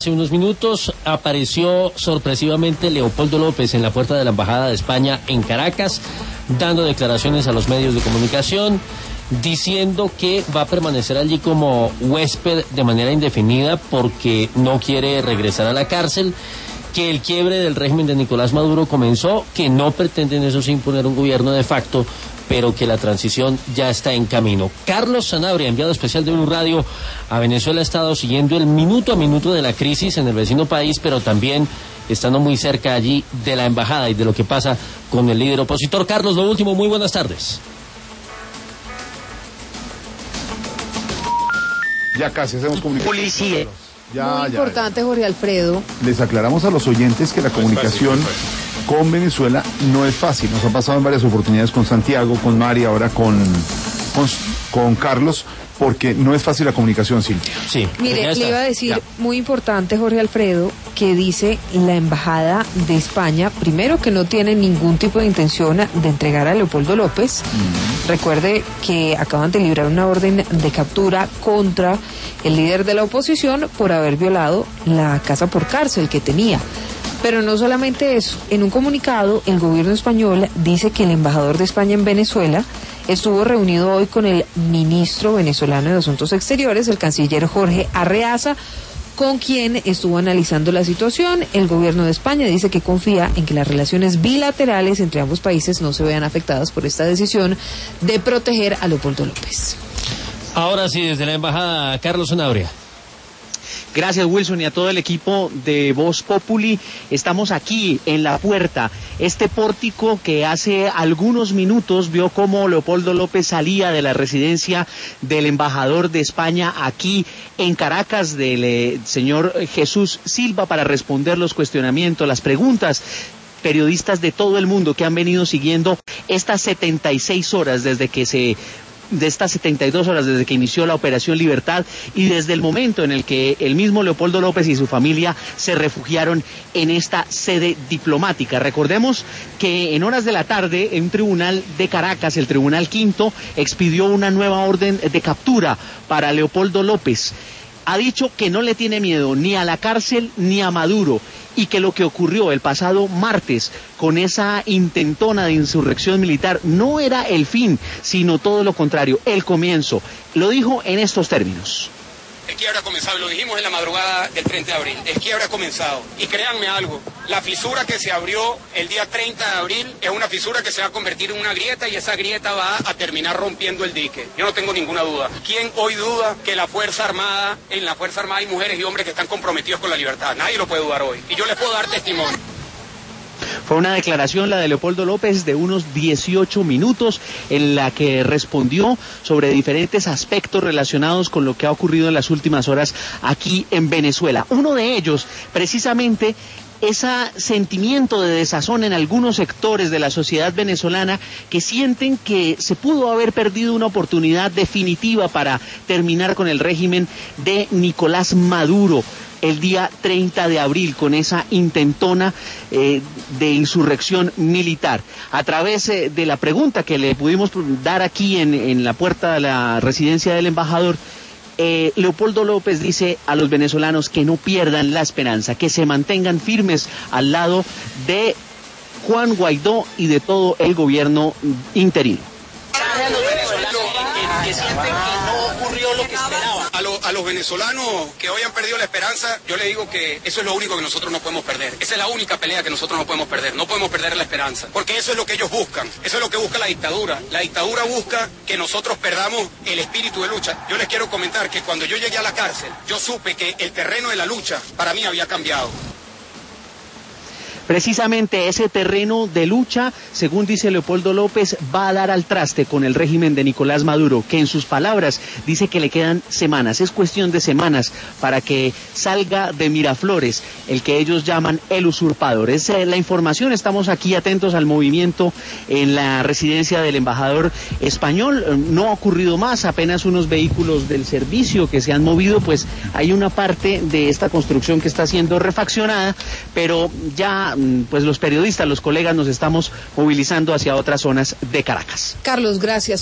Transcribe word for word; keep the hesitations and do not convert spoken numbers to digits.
Hace unos minutos apareció sorpresivamente Leopoldo López en la puerta de la Embajada de España en Caracas, dando declaraciones a los medios de comunicación, diciendo que va a permanecer allí como huésped de manera indefinida porque no quiere regresar a la cárcel, que el quiebre del régimen de Nicolás Maduro comenzó, que no pretenden eso sí imponer un gobierno de facto, pero que la transición ya está en camino. Carlos Sanabria, enviado especial de Blue Radio a Venezuela, ha estado siguiendo el minuto a minuto de la crisis en el vecino país, pero también estando muy cerca allí de la embajada y de lo que pasa con el líder opositor. Carlos, lo último, muy buenas tardes. Ya casi hacemos comunicación. Policía. Ya, Muy ya, importante, ya. Jorge Alfredo. Les aclaramos a los oyentes que la comunicación con Venezuela no es fácil. Nos ha pasado en varias oportunidades con Santiago, con Mari, ahora con, con, con Carlos, porque no es fácil la comunicación, Silvia. Sí. Mire, le iba a decir, ya. muy importante, Jorge Alfredo, que dice la Embajada de España, primero, que no tiene ningún tipo de intención de entregar a Leopoldo López. Mm. Recuerde que acaban de librar una orden de captura contra el líder de la oposición por haber violado la casa por cárcel que tenía. Pero no solamente eso, en un comunicado el gobierno español dice que el embajador de España en Venezuela estuvo reunido hoy con el ministro venezolano de Asuntos Exteriores, el canciller Jorge Arreaza, con quien estuvo analizando la situación. El gobierno de España dice que confía en que las relaciones bilaterales entre ambos países no se vean afectadas por esta decisión de proteger a Leopoldo López. Ahora sí, desde la embajada, Carlos Sanabria. Gracias, Wilson, y a todo el equipo de Voz Populi. Estamos aquí en la puerta, este pórtico que hace algunos minutos vio cómo Leopoldo López salía de la residencia del embajador de España aquí en Caracas, del eh, señor Jesús Silva, para responder los cuestionamientos, las preguntas. Periodistas de todo el mundo que han venido siguiendo estas setenta y seis horas desde que se... de estas setenta y dos horas desde que inició la Operación Libertad y desde el momento en el que el mismo Leopoldo López y su familia se refugiaron en esta sede diplomática. Recordemos que en horas de la tarde un tribunal de Caracas, el Tribunal Quinto, expidió una nueva orden de captura para Leopoldo López. Ha dicho que no le tiene miedo ni a la cárcel ni a Maduro, y que lo que ocurrió el pasado martes con esa intentona de insurrección militar no era el fin, sino todo lo contrario, el comienzo. Lo dijo en estos términos. El quiebre ha comenzado, lo dijimos en la madrugada del treinta de abril, el quiebre ha comenzado. Y créanme algo, la fisura que se abrió el día treinta de abril es una fisura que se va a convertir en una grieta y esa grieta va a terminar rompiendo el dique. Yo no tengo ninguna duda. ¿Quién hoy duda que la Fuerza Armada, en la Fuerza Armada hay mujeres y hombres que están comprometidos con la libertad? Nadie lo puede dudar hoy. Y yo les puedo dar testimonio. Fue una declaración, la de Leopoldo López, de unos dieciocho minutos, en la que respondió sobre diferentes aspectos relacionados con lo que ha ocurrido en las últimas horas aquí en Venezuela. Uno de ellos, precisamente, ese sentimiento de desazón en algunos sectores de la sociedad venezolana que sienten que se pudo haber perdido una oportunidad definitiva para terminar con el régimen de Nicolás Maduro el día treinta de abril, con esa intentona eh, de insurrección militar. A través eh, de la pregunta que le pudimos dar aquí en, en la puerta de la residencia del embajador, Eh, Leopoldo López dice a los venezolanos que no pierdan la esperanza, que se mantengan firmes al lado de Juan Guaidó y de todo el gobierno interino. A los venezolanos que, que sienten que no ocurrió lo que esperaban. A, lo, a los venezolanos que hoy han perdido la esperanza, yo les digo que eso es lo único que nosotros no podemos perder. Esa es la única pelea que nosotros no podemos perder. No podemos perder la esperanza, porque eso es lo que ellos buscan. Eso es lo que busca la dictadura. La dictadura busca que nosotros perdamos el espíritu de lucha. Yo les quiero comentar que cuando yo llegué a la cárcel, yo supe que el terreno de la lucha para mí había cambiado. Precisamente ese terreno de lucha, según dice Leopoldo López, va a dar al traste con el régimen de Nicolás Maduro, que en sus palabras dice que le quedan semanas, es cuestión de semanas para que salga de Miraflores el que ellos llaman el usurpador. Esa es la información, estamos aquí atentos al movimiento en la residencia del embajador español. No ha ocurrido más, apenas unos vehículos del servicio que se han movido, pues hay una parte de esta construcción que está siendo refaccionada, pero ya pues los periodistas, los colegas nos estamos movilizando hacia otras zonas de Caracas. Carlos, gracias.